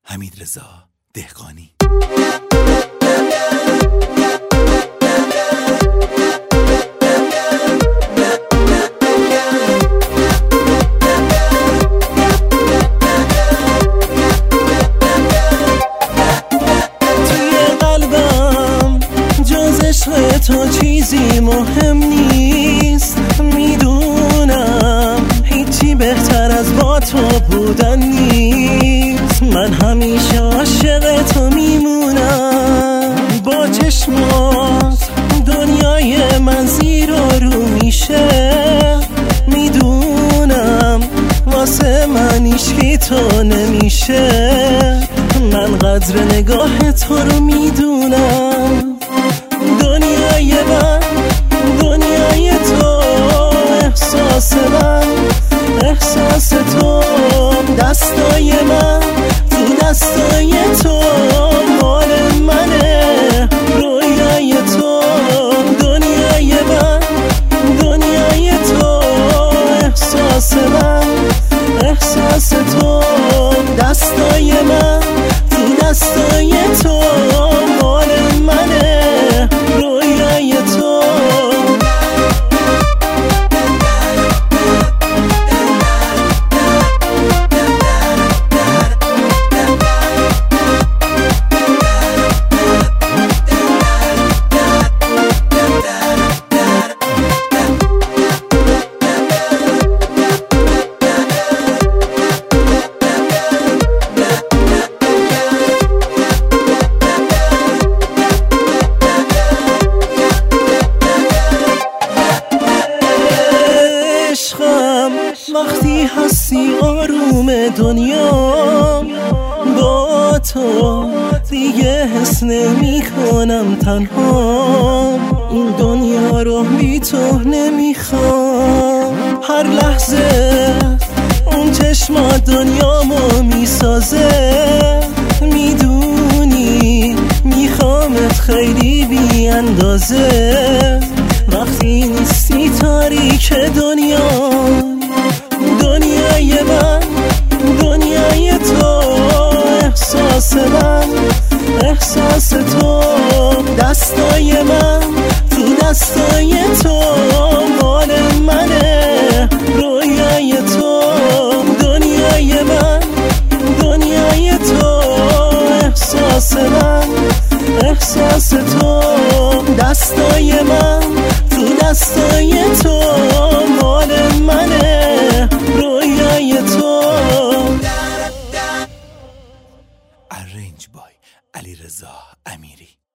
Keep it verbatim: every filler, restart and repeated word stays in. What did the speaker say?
حمیدرضا دهقانی. تو چیزی مهم نیست، میدونم هیچی بهتر از با تو بودن نیست. من همیشه عاشق تو میمونم، با چشمات دنیای من زیر و رو میشه. میدونم واسه من هیچکی تو نمیشه. من قدر نگاه تو رو میدونم. دنیای من، دنیای تو، احساس من، احساس تو، دستای من تو دستای تو، مال منه رویای تو. دنیای من، دنیای تو، احساس من، احساس تو، دستای من تو دستای تو، مال منه رویای تو. وقتی هستی آروم دنیا، با تو دیگه حس نمی کنم تنها. این دنیا رو بی تو نمیخوام. هر لحظه اون چشمات دنیامو میسازه. میدونی میخوامت خیلی بی اندازه. وقتی نیستی تاریک دنیا، دنیای من، دنیای تو، احساس من، احساس تو، دستای من تو دستای تو، مال منه رویای تو. دنیای من، دنیای تو، احساس من، احساس تو، دستای من تو دستای تو، مال منه رویای تو. Arranged by علیرضا امیری.